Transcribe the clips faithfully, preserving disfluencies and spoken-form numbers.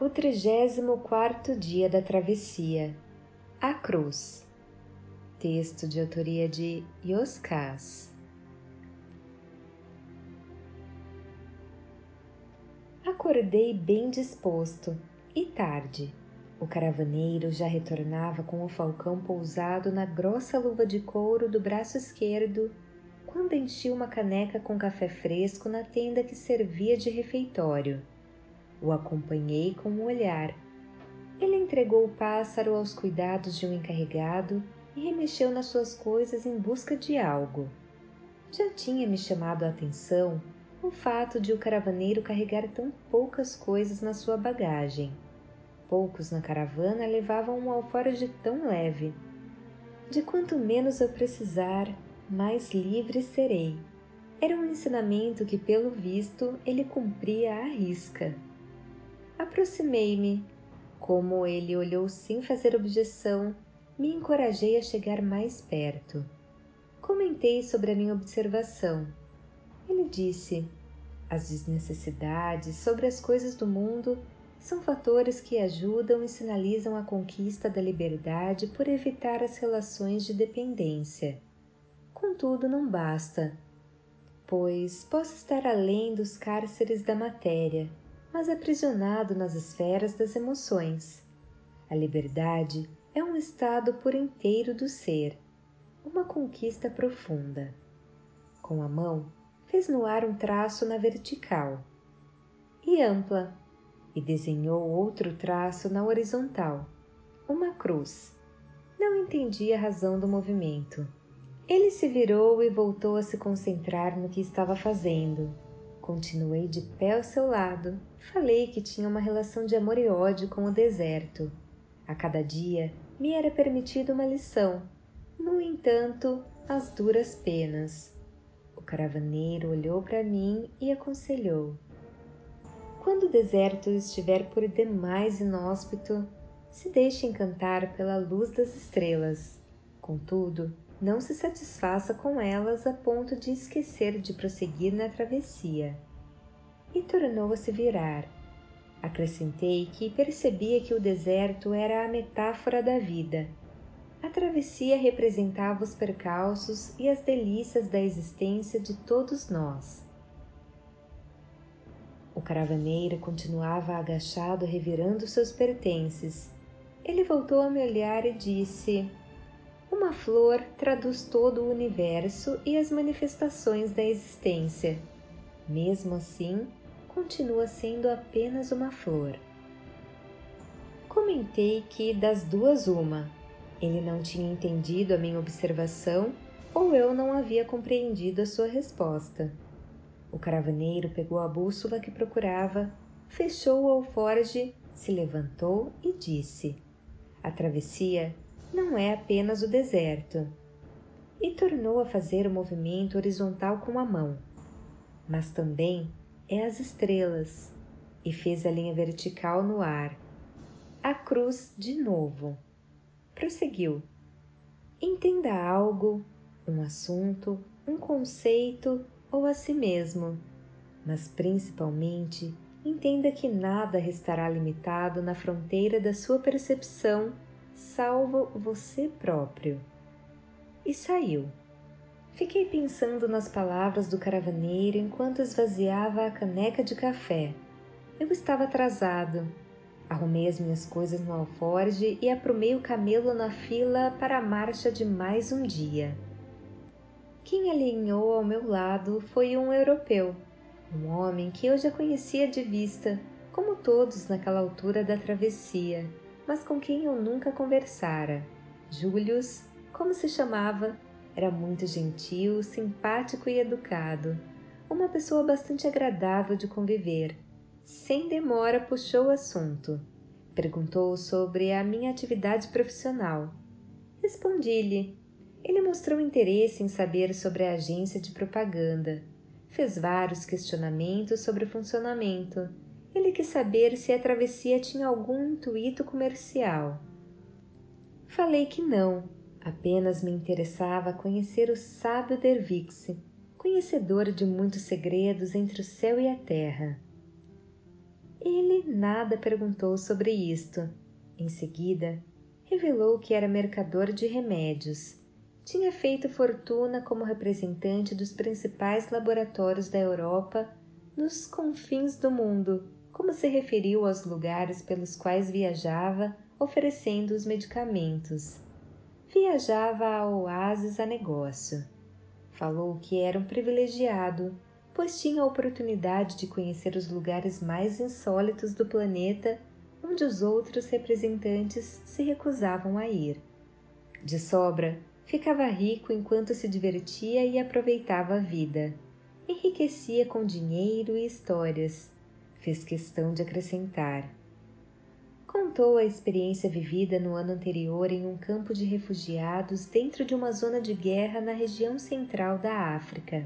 O trigésimo quarto dia da travessia. A cruz. Texto de autoria de Yoskás. Acordei bem disposto e tarde. O caravaneiro já retornava com o falcão pousado na grossa luva de couro do braço esquerdo, quando enchi uma caneca com café fresco na tenda que servia de refeitório. O acompanhei com um olhar. Ele entregou o pássaro aos cuidados de um encarregado e remexeu nas suas coisas em busca de algo. Já tinha me chamado a atenção o fato de o caravaneiro carregar tão poucas coisas na sua bagagem. Poucos na caravana levavam um alforje tão leve. De quanto menos eu precisar, mais livre serei. Era um ensinamento que, pelo visto, ele cumpria à risca. Aproximei-me. Como ele olhou sem fazer objeção, me encorajei a chegar mais perto. Comentei sobre a minha observação. Ele disse: as desnecessidades sobre as coisas do mundo são fatores que ajudam e sinalizam a conquista da liberdade por evitar as relações de dependência. Contudo, não basta, pois posso estar além dos cárceres da matéria, mas aprisionado nas esferas das emoções. A liberdade é um estado por inteiro do ser, uma conquista profunda. Com a mão, fez no ar um traço na vertical e ampla, e desenhou outro traço na horizontal, uma cruz. Não entendi a razão do movimento. Ele se virou e voltou a se concentrar no que estava fazendo. Continuei de pé ao seu lado. Falei que tinha uma relação de amor e ódio com o deserto. A cada dia me era permitida uma lição. No entanto, as duras penas. O caravaneiro olhou para mim e aconselhou: quando o deserto estiver por demais inóspito, se deixe encantar pela luz das estrelas. Contudo, não se satisfaça com elas a ponto de esquecer de prosseguir na travessia. E tornou a se virar. Acrescentei que percebia que o deserto era a metáfora da vida. A travessia representava os percalços e as delícias da existência de todos nós. O caravaneiro continuava agachado revirando seus pertences. Ele voltou a me olhar e disse: uma flor traduz todo o universo e as manifestações da existência. Mesmo assim, continua sendo apenas uma flor. Comentei que das duas uma. Ele não tinha entendido a minha observação ou eu não havia compreendido a sua resposta. O caravaneiro pegou a bússola que procurava, fechou o alforje, se levantou e disse: a travessia não é apenas o deserto. E tornou a fazer o movimento horizontal com a mão. Mas também é as estrelas. E fez a linha vertical no ar. A cruz de novo. Prosseguiu: entenda algo, um assunto, um conceito ou a si mesmo. Mas principalmente, entenda que nada restará limitado na fronteira da sua percepção, salvo você próprio. E saiu. Fiquei pensando nas palavras do caravaneiro enquanto esvaziava a caneca de café. Eu estava atrasado. Arrumei as minhas coisas no alforje e aprumei o camelo na fila para a marcha de mais um dia. Quem alinhou ao meu lado foi um europeu, um homem que eu já conhecia de vista, como todos naquela altura da travessia, mas com quem eu nunca conversara. Julius, como se chamava, era muito gentil, simpático e educado, uma pessoa bastante agradável de conviver. Sem demora puxou o assunto. Perguntou sobre a minha atividade profissional. Respondi-lhe. Ele mostrou interesse em saber sobre a agência de propaganda. Fez vários questionamentos sobre o funcionamento. Ele quis saber se a travessia tinha algum intuito comercial. Falei que não, apenas me interessava conhecer o sábio Dervix, conhecedor de muitos segredos entre o céu e a terra. Ele nada perguntou sobre isto. Em seguida, revelou que era mercador de remédios. Tinha feito fortuna como representante dos principais laboratórios da Europa nos confins do mundo, como se referiu aos lugares pelos quais viajava oferecendo os medicamentos. Viajava a oásis a negócio. Falou que era um privilegiado, pois tinha a oportunidade de conhecer os lugares mais insólitos do planeta, onde os outros representantes se recusavam a ir. De sobra, ficava rico enquanto se divertia e aproveitava a vida. Enriquecia com dinheiro e histórias. Fez questão de acrescentar. Contou a experiência vivida no ano anterior em um campo de refugiados dentro de uma zona de guerra na região central da África.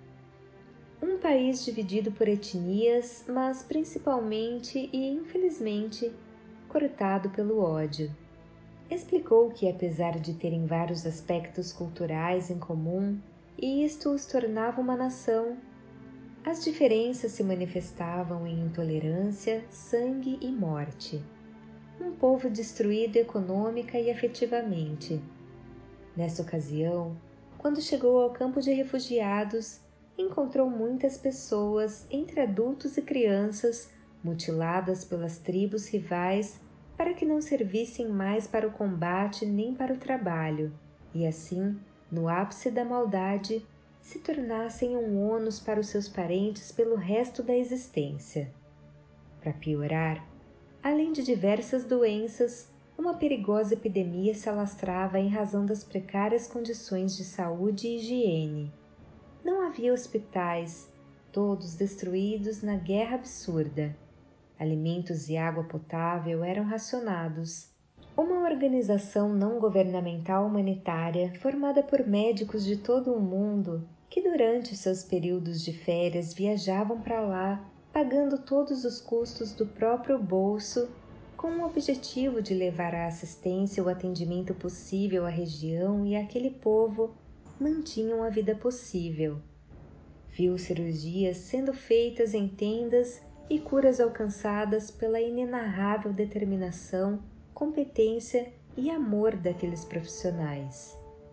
Um país dividido por etnias, mas principalmente e infelizmente cortado pelo ódio. Explicou que, apesar de terem vários aspectos culturais em comum, e isto os tornava uma nação, as diferenças se manifestavam em intolerância, sangue e morte. Um povo destruído econômica e afetivamente. Nessa ocasião, quando chegou ao campo de refugiados, encontrou muitas pessoas, entre adultos e crianças, mutiladas pelas tribos rivais para que não servissem mais para o combate nem para o trabalho, e assim, no ápice da maldade, se tornassem um ônus para os seus parentes pelo resto da existência. Para piorar, além de diversas doenças, uma perigosa epidemia se alastrava em razão das precárias condições de saúde e higiene. Não havia hospitais, todos destruídos na guerra absurda. Alimentos e água potável eram racionados. Uma organização não governamental humanitária, formada por médicos de todo o mundo, que durante seus períodos de férias viajavam para lá, pagando todos os custos do próprio bolso, com o objetivo de levar a assistência e o atendimento possível à região e àquele povo, mantinham a vida possível. Viu cirurgias sendo feitas em tendas e curas alcançadas pela inenarrável determinação, competência e amor daqueles profissionais.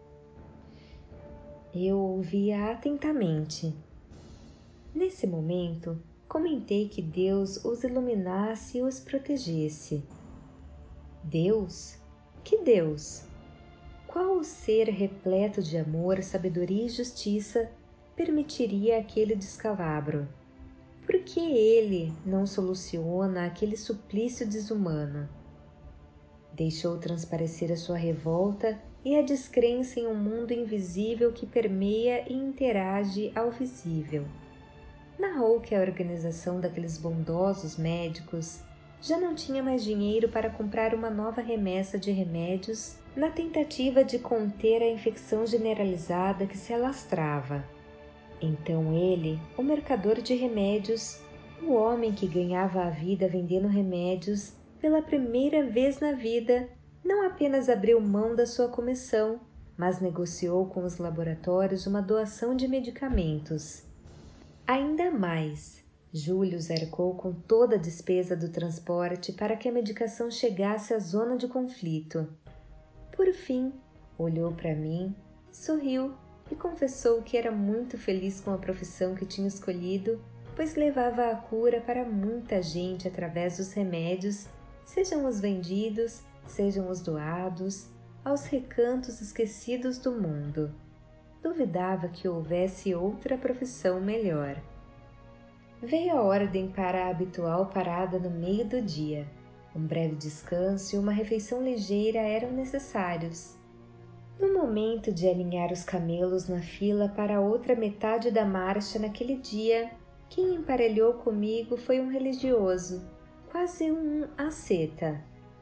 Eu ouvia atentamente. Nesse momento, comentei que Deus os iluminasse e os protegesse. Deus? Que Deus? Qual o ser repleto de amor, sabedoria e justiça permitiria aquele descalabro? Por que ele não soluciona aquele suplício desumano? Deixou transparecer a sua revolta e a descrença em um mundo invisível que permeia e interage ao visível. Narrou que a organização daqueles bondosos médicos já não tinha mais dinheiro para comprar uma nova remessa de remédios na tentativa de conter a infecção generalizada que se alastrava. Então ele, o mercador de remédios, o homem que ganhava a vida vendendo remédios, pela primeira vez na vida, não apenas abriu mão da sua comissão, mas negociou com os laboratórios uma doação de medicamentos. Ainda mais, Júlio arcou com toda a despesa do transporte para que a medicação chegasse à zona de conflito. Por fim, olhou para mim, sorriu e confessou que era muito feliz com a profissão que tinha escolhido, pois levava a cura para muita gente através dos remédios, sejam os vendidos, sejam os doados, aos recantos esquecidos do mundo. Duvidava que houvesse outra profissão melhor. Veio a ordem para a habitual parada no meio do dia. Um breve descanso e uma refeição ligeira eram necessários. No momento de alinhar os camelos na fila para a outra metade da marcha naquele dia, quem emparelhou comigo foi um religioso, quase um asceta.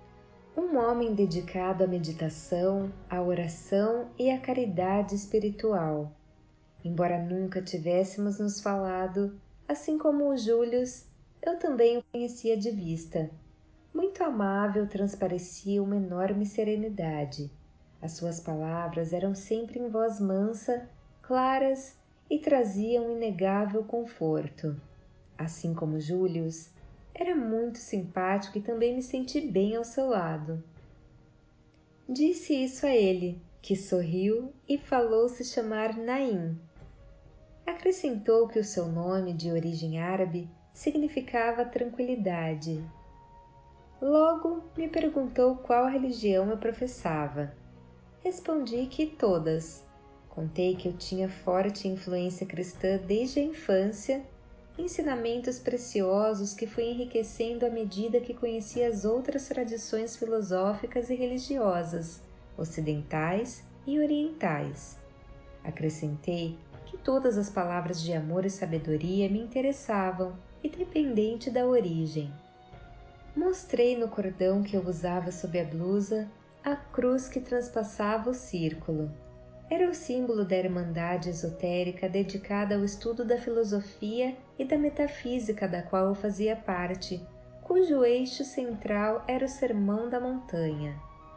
Um homem dedicado à meditação, à oração e à caridade espiritual. Embora nunca tivéssemos nos falado, assim como o Július, eu também o conhecia de vista. Muito amável, transparecia uma enorme serenidade. As suas palavras eram sempre em voz mansa, claras e traziam inegável conforto. Assim como Július, Era muito simpático e também me senti bem ao seu lado. Disse isso a ele, que sorriu e falou se chamar Naim. Acrescentou que o seu nome, de origem árabe, significava tranquilidade. Logo me perguntou qual religião eu professava. Respondi que todas. Contei que eu tinha forte influência cristã desde a infância, ensinamentos preciosos que fui enriquecendo à medida que conhecia as outras tradições filosóficas e religiosas, ocidentais e orientais. Acrescentei que todas as palavras de amor e sabedoria me interessavam, independente da origem. Mostrei no cordão que eu usava sob a blusa a cruz que transpassava o círculo. Era o símbolo da irmandade esotérica dedicada ao estudo da filosofia e da metafísica da qual eu fazia parte, cujo eixo central era o Sermão da Montanha.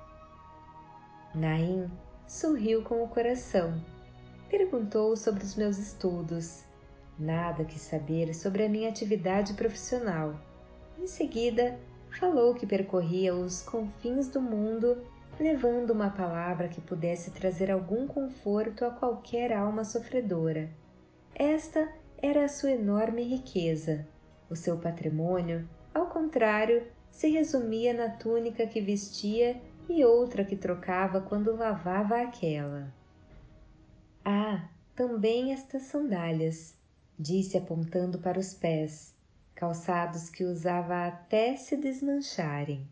Naim sorriu com o coração. Perguntou sobre os meus estudos. Nada quis saber sobre a minha atividade profissional. Em seguida, falou que percorria os confins do mundo, levando uma palavra que pudesse trazer algum conforto a qualquer alma sofredora. Esta era a sua enorme riqueza. O seu patrimônio, ao contrário, se resumia na túnica que vestia e outra que trocava quando lavava aquela. Ah, também estas sandálias, disse apontando para os pés, calçados que usava até se desmancharem.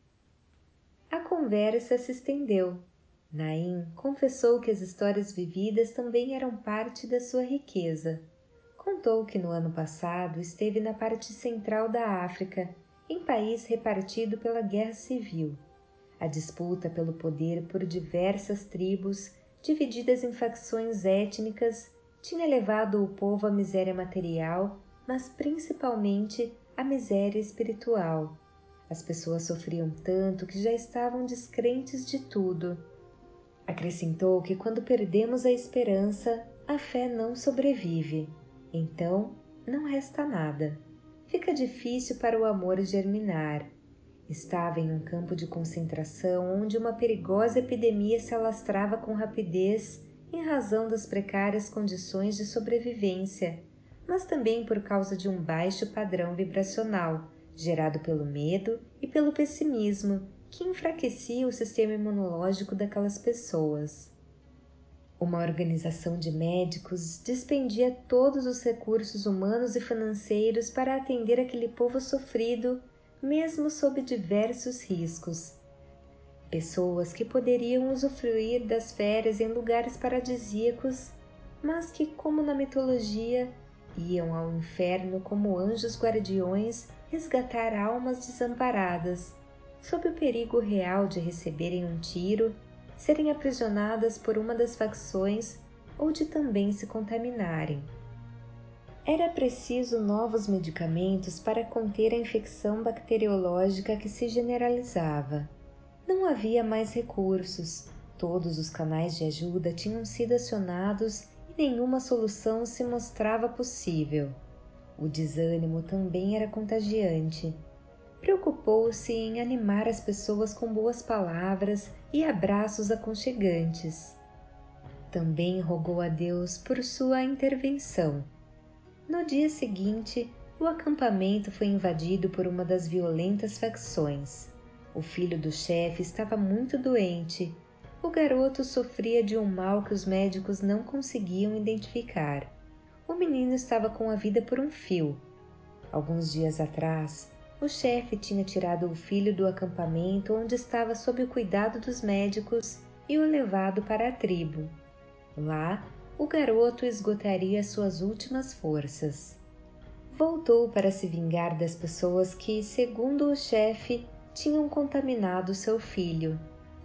A conversa se estendeu. Naim confessou que as histórias vividas também eram parte da sua riqueza. Contou que no ano passado esteve na parte central da África, em país repartido pela guerra civil. A disputa pelo poder por diversas tribos, divididas em facções étnicas, tinha levado o povo à miséria material, mas principalmente à miséria espiritual. As pessoas sofriam tanto que já estavam descrentes de tudo. Acrescentou que quando perdemos a esperança, a fé não sobrevive. Então, não resta nada. Fica difícil para o amor germinar. Estava em um campo de concentração onde uma perigosa epidemia se alastrava com rapidez em razão das precárias condições de sobrevivência, mas também por causa de um baixo padrão vibracional, gerado pelo medo e pelo pessimismo, que enfraquecia o sistema imunológico daquelas pessoas. Uma organização de médicos despendia todos os recursos humanos e financeiros para atender aquele povo sofrido, mesmo sob diversos riscos. Pessoas que poderiam usufruir das férias em lugares paradisíacos, mas que, como na mitologia, iam ao inferno como anjos guardiões resgatar almas desamparadas, sob o perigo real de receberem um tiro, serem aprisionadas por uma das facções ou de também se contaminarem. Era preciso novos medicamentos para conter a infecção bacteriológica que se generalizava. Não havia mais recursos, todos os canais de ajuda tinham sido acionados e nenhuma solução se mostrava possível. O desânimo também era contagiante. Preocupou-se em animar as pessoas com boas palavras e abraços aconchegantes. Também rogou a Deus por sua intervenção. No dia seguinte, o acampamento foi invadido por uma das violentas facções. O filho do chefe estava muito doente. O garoto sofria de um mal que os médicos não conseguiam identificar. O menino estava com a vida por um fio. Alguns dias atrás, o chefe tinha tirado o filho do acampamento onde estava sob o cuidado dos médicos e o levado para a tribo. Lá, o garoto esgotaria suas últimas forças. Voltou para se vingar das pessoas que, segundo o chefe, tinham contaminado seu filho.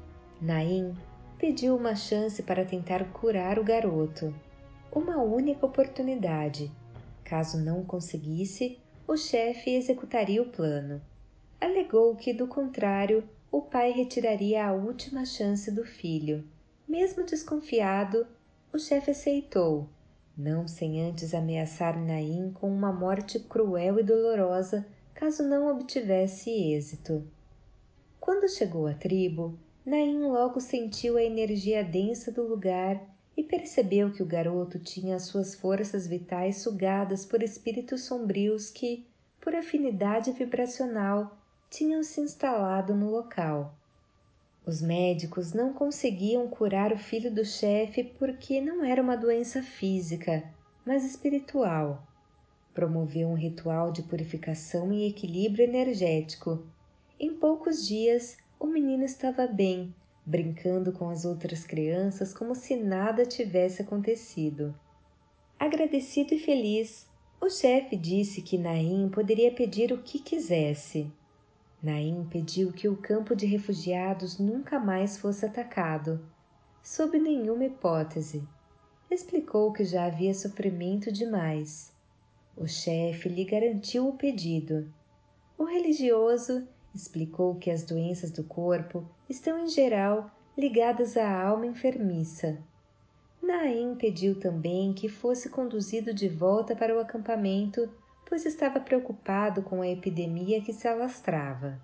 Naim pediu uma chance para tentar curar o garoto. Uma única oportunidade. Caso não conseguisse, o chefe executaria o plano. Alegou que, do contrário, o pai retiraria a última chance do filho. Mesmo desconfiado, o chefe aceitou, não sem antes ameaçar Naim com uma morte cruel e dolorosa caso não obtivesse êxito. Quando chegou à tribo, Naim logo sentiu a energia densa do lugar e percebeu que o garoto tinha as suas forças vitais sugadas por espíritos sombrios que, por afinidade vibracional, tinham se instalado no local. Os médicos não conseguiam curar o filho do chefe porque não era uma doença física, mas espiritual. Promoveu um ritual de purificação e equilíbrio energético. Em poucos dias, o menino estava bem, brincando com as outras crianças como se nada tivesse acontecido. Agradecido e feliz, o chefe disse que Naim poderia pedir o que quisesse. Naim pediu que o campo de refugiados nunca mais fosse atacado, sob nenhuma hipótese. Explicou que já havia sofrimento demais. O chefe lhe garantiu o pedido. O religioso explicou que as doenças do corpo estão, em geral, ligadas à alma enfermiça. Naim pediu também que fosse conduzido de volta para o acampamento, pois estava preocupado com a epidemia que se alastrava.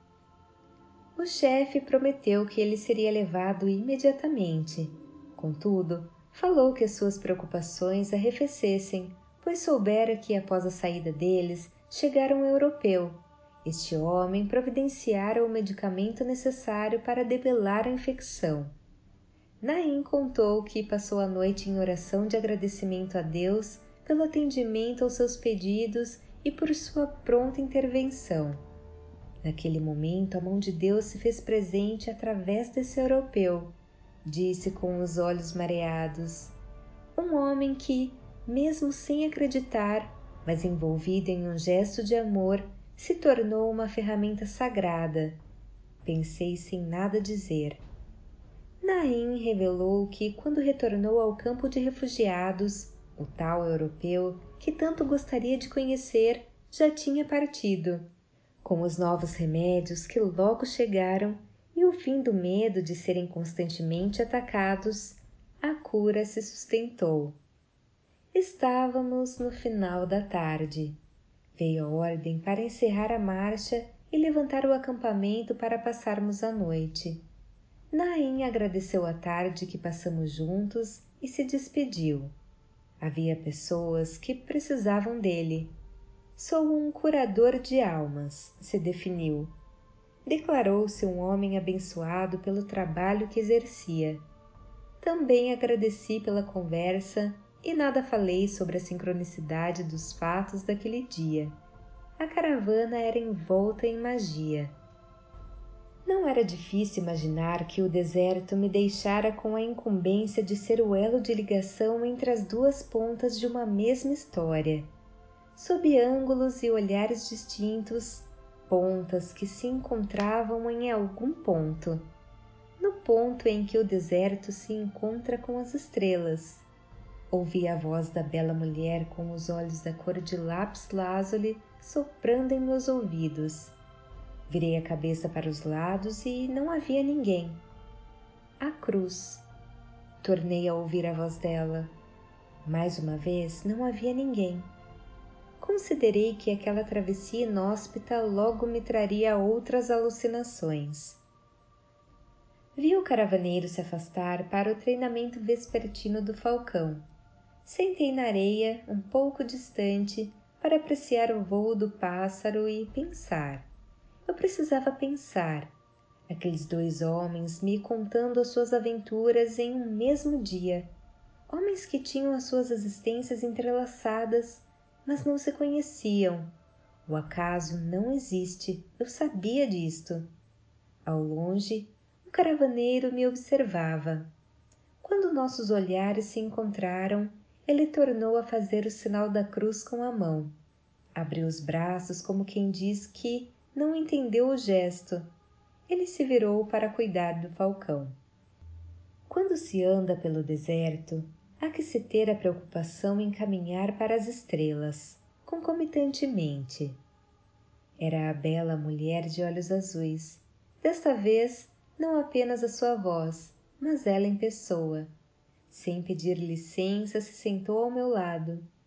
O chefe prometeu que ele seria levado imediatamente. Contudo, falou que as suas preocupações arrefecessem, pois soubera que, após a saída deles, chegara um europeu. Este homem providenciara o medicamento necessário para debelar a infecção. Naim contou que passou a noite em oração de agradecimento a Deus pelo atendimento aos seus pedidos e por sua pronta intervenção. Naquele momento, a mão de Deus se fez presente através desse europeu, disse com os olhos mareados. Um homem que, mesmo sem acreditar, mas envolvido em um gesto de amor, se tornou uma ferramenta sagrada. Pensei sem nada dizer. Naim revelou que, quando retornou ao campo de refugiados, o tal europeu, que tanto gostaria de conhecer, já tinha partido. Com os novos remédios que logo chegaram e o fim do medo de serem constantemente atacados, a cura se sustentou. Estávamos no final da tarde. Veio a ordem para encerrar a marcha e levantar o acampamento para passarmos a noite. Naim agradeceu a tarde que passamos juntos e se despediu. Havia pessoas que precisavam dele. Sou um curador de almas, se definiu. Declarou-se um homem abençoado pelo trabalho que exercia. Também agradeci pela conversa e nada falei sobre a sincronicidade dos fatos daquele dia. A caravana era envolta em magia. Não era difícil imaginar que o deserto me deixara com a incumbência de ser o elo de ligação entre as duas pontas de uma mesma história. Sob ângulos e olhares distintos, pontas que se encontravam em algum ponto. No ponto em que o deserto se encontra com as estrelas. Ouvi a voz da bela mulher com os olhos da cor de lápis lazuli soprando em meus ouvidos. Virei a cabeça para os lados e não havia ninguém. A cruz. Tornei a ouvir a voz dela. Mais uma vez, não havia ninguém. Considerei que aquela travessia inóspita logo me traria outras alucinações. Vi o caravaneiro se afastar para o treinamento vespertino do falcão. Sentei na areia, um pouco distante, para apreciar o voo do pássaro e pensar. Eu precisava pensar. Aqueles dois homens me contando as suas aventuras em um mesmo dia. Homens que tinham as suas existências entrelaçadas, mas não se conheciam. O acaso não existe, eu sabia disto. Ao longe, o caravaneiro me observava. Quando nossos olhares se encontraram, ele tornou a fazer o sinal da cruz com a mão. Abriu os braços como quem diz que não entendeu o gesto. Ele se virou para cuidar do falcão. Quando se anda pelo deserto, há que se ter a preocupação em caminhar para as estrelas, concomitantemente. Era a bela mulher de olhos azuis. Desta vez, não apenas a sua voz, mas ela em pessoa. Sem pedir licença, se sentou ao meu lado.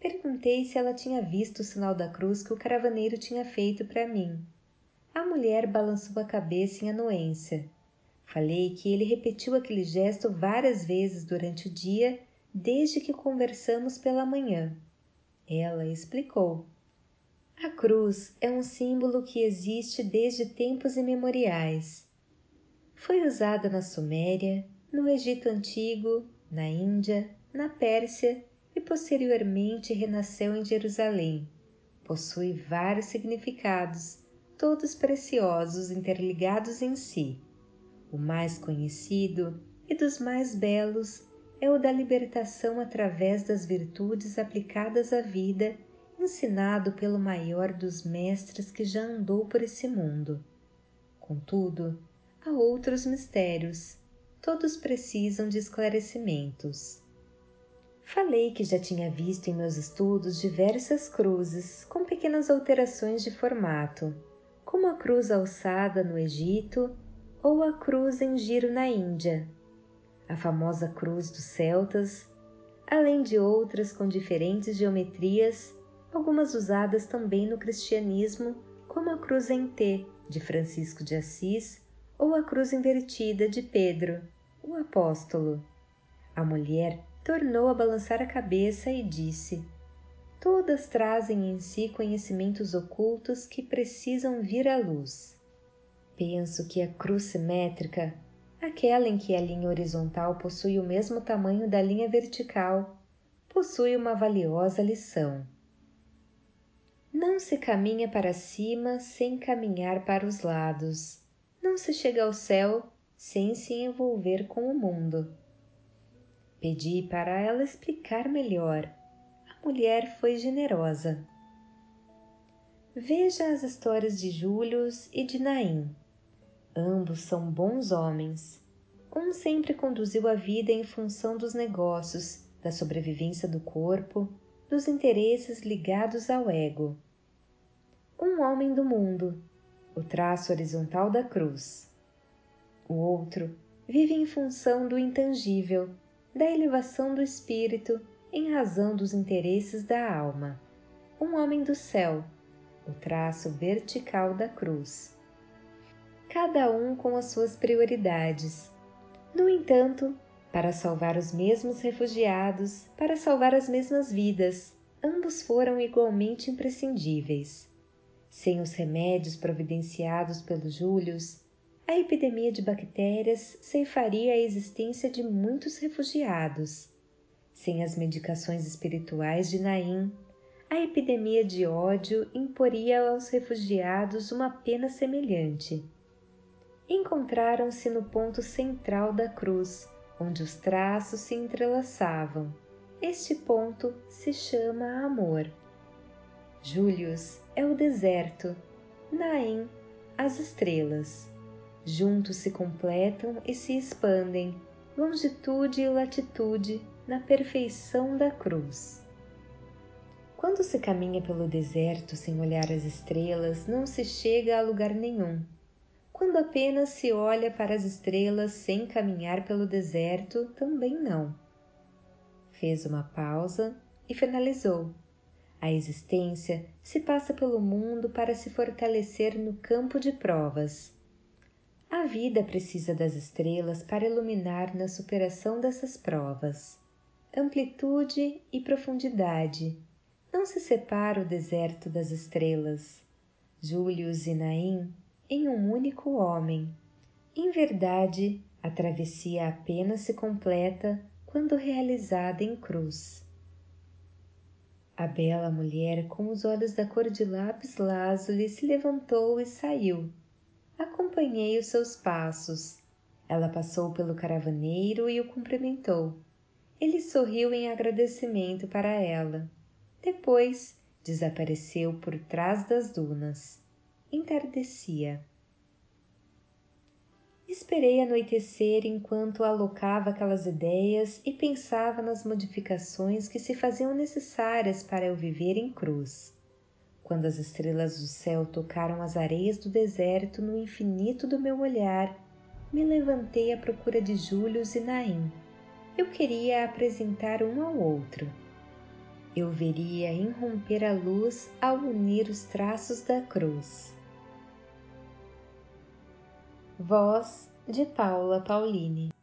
Perguntei se ela tinha visto o sinal da cruz que o caravaneiro tinha feito para mim. A mulher balançou a cabeça em anuência. Falei que ele repetiu aquele gesto várias vezes durante o dia, desde que conversamos pela manhã. Ela explicou. A cruz é um símbolo que existe desde tempos imemoriais. Foi usada na Suméria, no Egito Antigo, na Índia, na Pérsia e posteriormente renasceu em Jerusalém. Possui vários significados, todos preciosos interligados em si. O mais conhecido e dos mais belos é o da libertação através das virtudes aplicadas à vida, ensinado pelo maior dos mestres que já andou por esse mundo. Contudo, há outros mistérios, todos precisam de esclarecimentos. Falei que já tinha visto em meus estudos diversas cruzes com pequenas alterações de formato, como a cruz alçada no Egito ou a cruz em giro na Índia, a famosa cruz dos celtas, além de outras com diferentes geometrias, algumas usadas também no cristianismo, como a cruz em T de Francisco de Assis ou a cruz invertida de Pedro, o apóstolo. A mulher tornou a balançar a cabeça e disse: todas trazem em si conhecimentos ocultos que precisam vir à luz. Penso que a cruz simétrica, aquela em que a linha horizontal possui o mesmo tamanho da linha vertical, possui uma valiosa lição. Não se caminha para cima sem caminhar para os lados. Não se chega ao céu sem se envolver com o mundo. Pedi para ela explicar melhor. A mulher foi generosa. Veja as histórias de Július e de Naim. Ambos são bons homens. Um sempre conduziu a vida em função dos negócios, da sobrevivência do corpo, dos interesses ligados ao ego. Um homem do mundo, o traço horizontal da cruz. O outro vive em função do intangível, da elevação do espírito em razão dos interesses da alma. Um homem do céu, o traço vertical da cruz. Cada um com as suas prioridades. No entanto, para salvar os mesmos refugiados, para salvar as mesmas vidas, ambos foram igualmente imprescindíveis. Sem os remédios providenciados pelo Július, a epidemia de bactérias ceifaria a existência de muitos refugiados. Sem as medicações espirituais de Naim, a epidemia de ódio imporia aos refugiados uma pena semelhante. Encontraram-se no ponto central da cruz, onde os traços se entrelaçavam. Este ponto se chama amor. Július é o deserto, Naim, as estrelas. Juntos se completam e se expandem, longitude e latitude, na perfeição da cruz. Quando se caminha pelo deserto sem olhar as estrelas, não se chega a lugar nenhum. Quando apenas se olha para as estrelas sem caminhar pelo deserto, também não. Fez uma pausa e finalizou. A existência se passa pelo mundo para se fortalecer no campo de provas. A vida precisa das estrelas para iluminar na superação dessas provas. Amplitude e profundidade. Não se separa o deserto das estrelas. Július e Naim em um único homem. Em verdade, a travessia apenas se completa quando realizada em cruz. A bela mulher, com os olhos da cor de lápis lazuli, se levantou e saiu. Acompanhei os seus passos. Ela passou pelo caravaneiro e o cumprimentou. Ele sorriu em agradecimento para ela. Depois, desapareceu por trás das dunas. Entardecia. Esperei anoitecer enquanto alocava aquelas ideias e pensava nas modificações que se faziam necessárias para eu viver em cruz. Quando as estrelas do céu tocaram as areias do deserto no infinito do meu olhar, me levantei à procura de Július e Naim. Eu queria apresentar um ao outro. eu veria irromper a luz ao unir os traços da cruz. Voz de Paula Pauline.